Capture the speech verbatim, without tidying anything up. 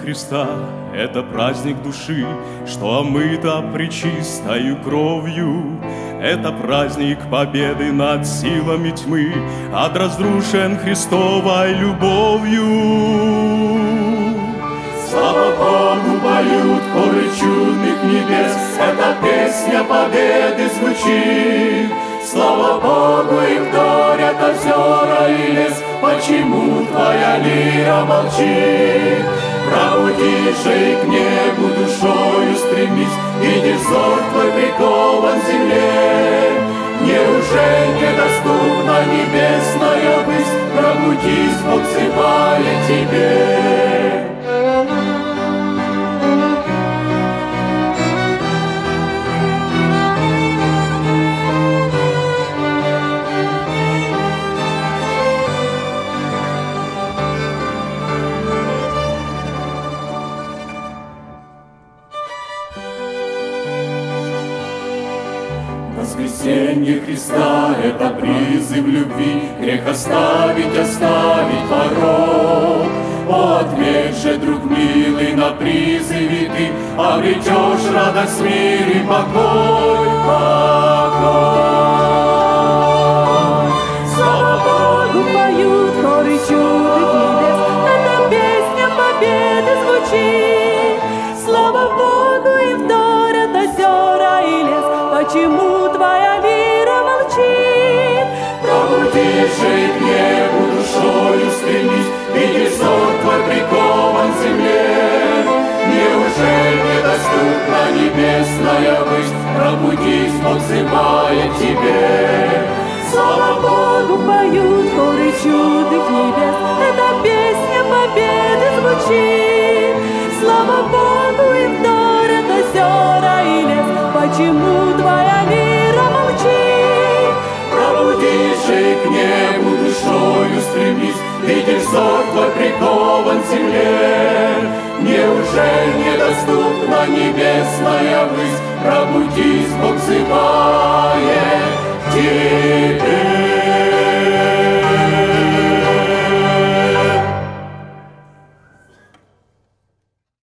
Христа — это праздник души, что омыта пречистою кровью. Это праздник победы над силами тьмы, отразрушен Христовой любовью. Слава Богу, поют хоры чудных небес, эта песня победы звучит. Слава Богу, им вторят озера и лес, почему твоя лира молчит? Пробудись же и к небу душою стремись, видишь, взор твой прикован к земле. Неужели недоступна небесная высь? Пробудись, Бог взывает тебе. Воскресенье Христа — это призыв любви, грех оставить, оставить порог. О, ответь же, друг милый, на призыве ты обретешь радость, мир и покой, покой. Слава Богу, поют хоры чудных небес, эта песня победы звучит. Слава Богу, им вторят озера и лес, почему твоя лира молчит? Пробудись же и к небу душою стремись, видишь, взор твой прикован к земле. Неужели недоступна небесная высь? Пробудись, Бог взывает тебе. Слава Богу, поют хоры чудных небес, эта песня победы звучит. Слава Богу, им вторят озера и лес, почему твоя лира молчит? Пробудись же и к небу душою стремись, видишь, взор твой прикован к земле. Неужели недоступна небесная высь? Пробудись, Бог взывает.